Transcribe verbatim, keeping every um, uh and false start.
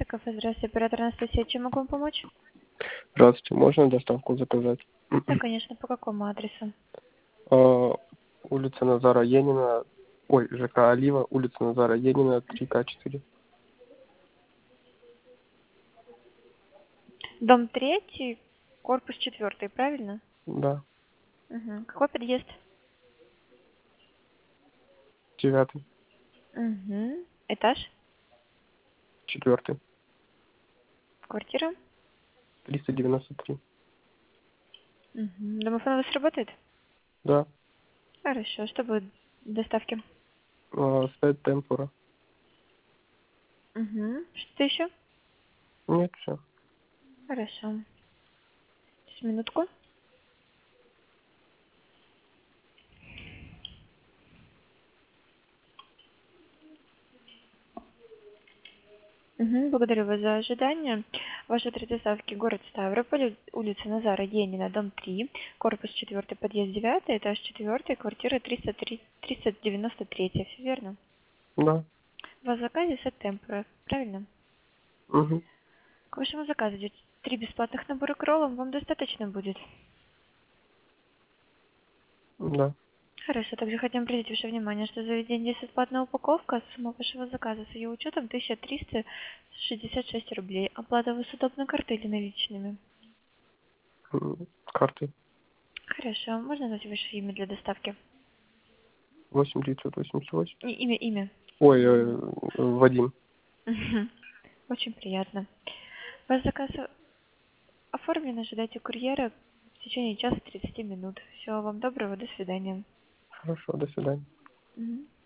кафе. Здравствуйте, оператор Анастасия. Чем могу вам помочь? Здравствуйте, можно доставку заказать? Да, конечно. По какому адресу? А, улица Назара Енина, ой, ЖК Олива, улица Назара Енина, три ка четыре. Дом третий, корпус четвертый, правильно? Да, Угу. Какой подъезд? девятый, Угу. Этаж? четвертый, Квартира? триста девяносто три. Угу. Домофон у вас работает? Да, Хорошо. Что будет в доставке? а, стоит темпура. Угу. Что еще? Нет, все. Хорошо. Сейчас, минутку. Угу. Благодарю вас за ожидание. Ваш адрес доставки город Ставрополь, улица Назара Енина, дом три, корпус четвертый, подъезд девятый, этаж четвертый, квартира триста три, триста девяносто три. Все верно? Да. У вас в заказе сет темпора, правильно? Угу. К вашему заказу идет три бесплатных набора к роллам. Вам достаточно будет? Да. Хорошо. Также хотим обратить ваше внимание, что заведение есть бесплатная упаковка. Сумма вашего заказа с ее учетом тысяча триста шестьдесят шесть рублей. Оплата у вас удобно картой или наличными? М, Карты. Хорошо. Можно назвать ваше имя для доставки? восемь девятьсот восемьдесят восемь. И имя, имя. Ой, э, Вадим. Мгм. Очень приятно. Ваш заказ оформлен. Ожидайте курьера в течение часа тридцати минут. Всего вам доброго. До свидания. Хорошо, до свидания. Мгм.